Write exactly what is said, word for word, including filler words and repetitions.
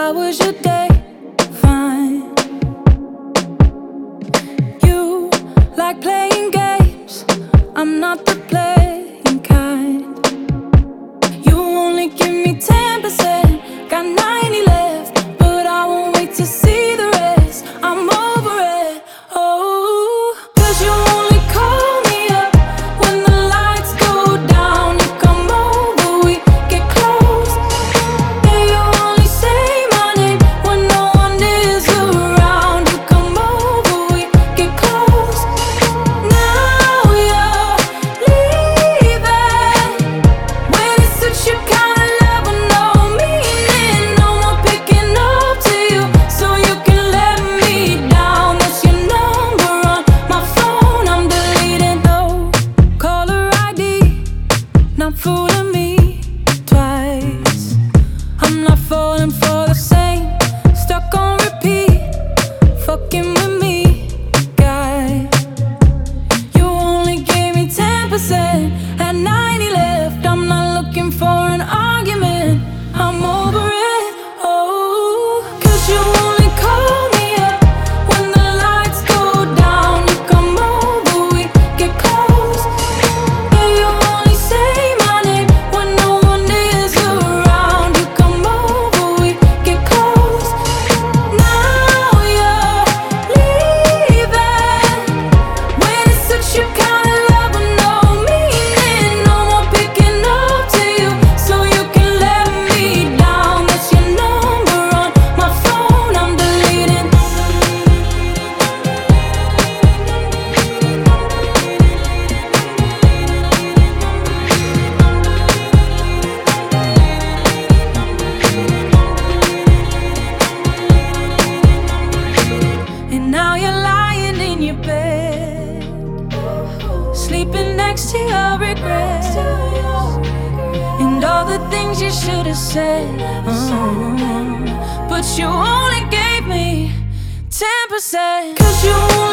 How was your day? Fine. You like playing games. I'm not the playing kind. You only give me ten percent. Got ninety left, but I won't wait to see the rest. I'm over it. Oh, 'cause you only call me up when the lights go down. You come over, we get close. Yeah, you only say my name when no one is around. You come over, we get close. Now you're leaving. When it's such a kind of love with no meaning, no more picking up to you so you can let me down. That's your number on my phone, I'm deleting. No caller I D, not fooling me twice. I'm not falling for the same, stuck on repeat, fucking with me, guy. You only gave me ten percent, had ninety left. I'm not looking for an argument, I'm over it. Oh, 'cause you only call me up when the lights go down. You come over, we get close. Yeah, you only say my name when no one is around. You come over, we get close. Now you're leaving. When it's such a kind of love with no meaning, no more picking up to you so you can let me down. That's your number on my phone, I'm deleting. And now you're lying in your bed, sleeping next to your regrets, and all the things you should have said. uh, But you only gave me ten percent. 'Cause you only